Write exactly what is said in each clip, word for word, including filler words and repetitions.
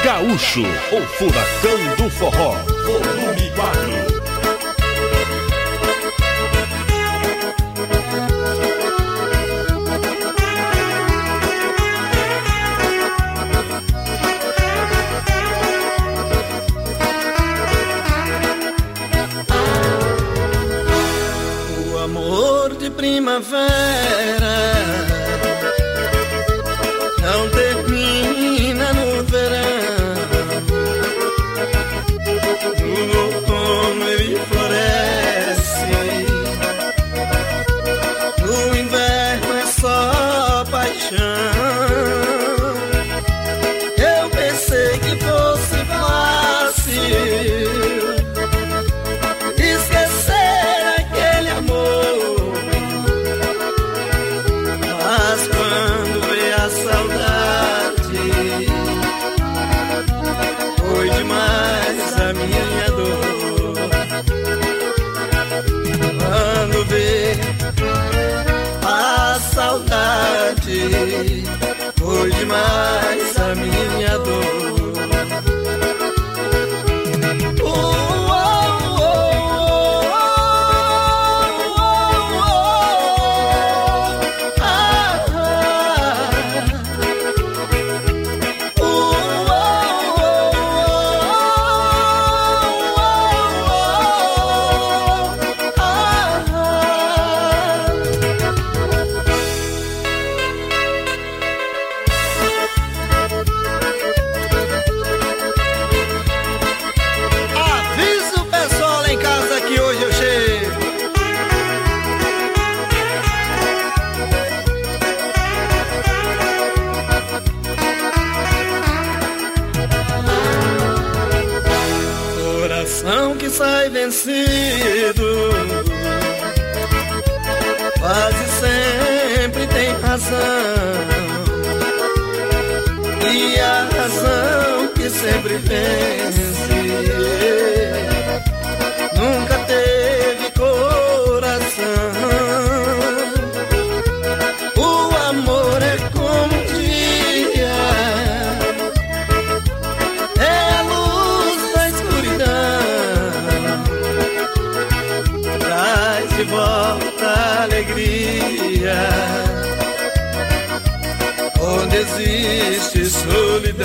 Gaúcho, o furacão do forró, volume quatro. O amor de primavera não termina no verão. No outono ele floresce, no inverno é só paixão. Eu pensei que fosse fácil esquecer aquele amor, mas quando veio a saudade, foi demais a minha dor. Quando veio a saudade, foi demais a minha dor. Que sai vencido quase sempre tem razão, e a razão que sempre vence nunca teve coração. O amor é como um dia, é a luz da escuridão, de volta a alegria onde existe solidão.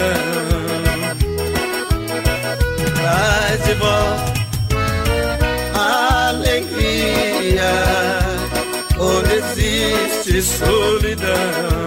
Traz de volta a alegria onde existe solidão.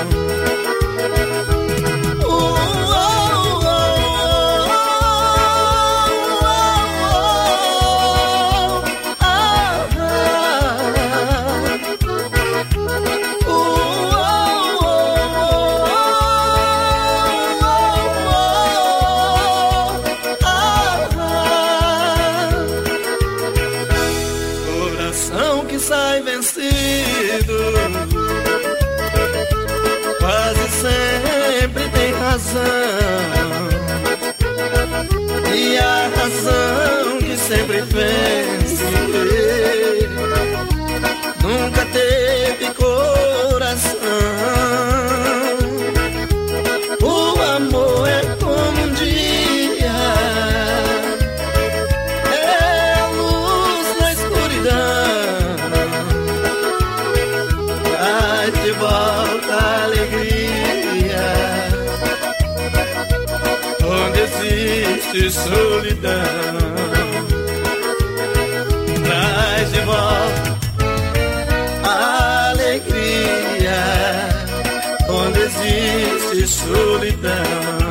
Que sai vencido quase sempre tem razão, e a razão que sempre vence nunca teve coração. O amor é como um dia, é a luz na escuridão, de volta a alegria onde existe solidão. Traz de volta a alegria onde existe solidão.